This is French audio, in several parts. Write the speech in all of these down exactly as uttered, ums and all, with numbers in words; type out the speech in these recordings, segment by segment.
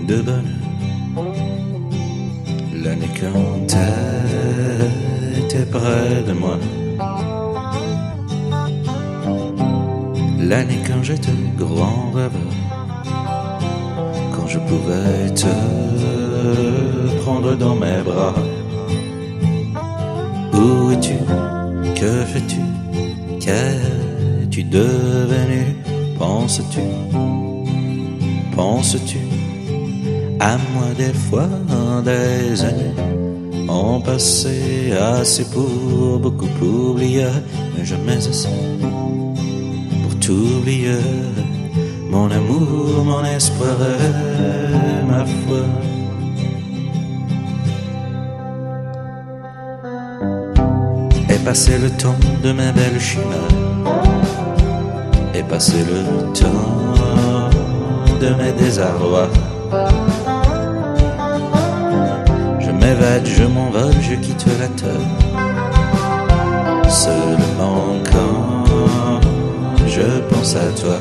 de bonheur. L'année quand t'étais près de moi, l'année quand j'étais grand rêveur, quand je pouvais te prendre dans mes bras. Où es-tu? Que fais-tu? Qu'es-tu devenu? Penses-tu? Penses-tu à moi? Des fois des années ont passé assez pour beaucoup oublier, mais jamais assez pour t'oublier. Mon amour, mon espoir et ma foi. Est passé le temps de mes belles chimères, est passé le temps de mes désarrois. Je m'évade, je m'envole, je quitte la terre, seulement quand je pense à toi.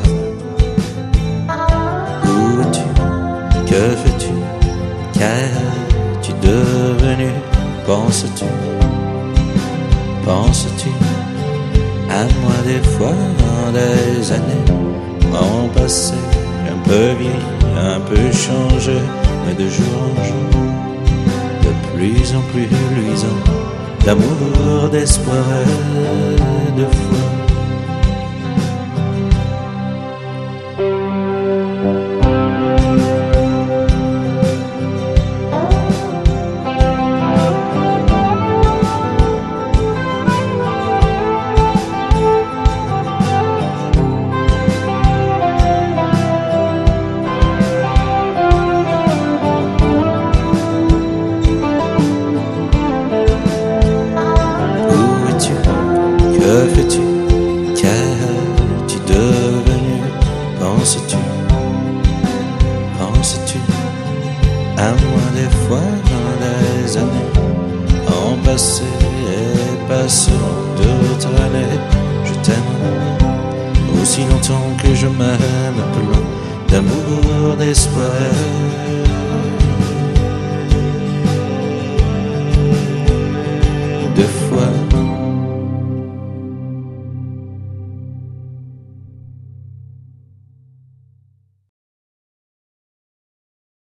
Où es-tu? Que fais-tu? Qu'es-tu devenu? Penses-tu? Penses-tu à moi? Des fois des années ont passé, un peu vieilli, un peu changé, mais de jour en jour de plus en plus luisant, d'amour, d'espoir et de foi. Que fais-tu? Qu'es-tu devenu? Penses-tu? Penses-tu à moi? Des fois des années ont passé et passeront d'autres années. Je t'aime aussi longtemps que je m'aime, plein d'amour, d'espoir.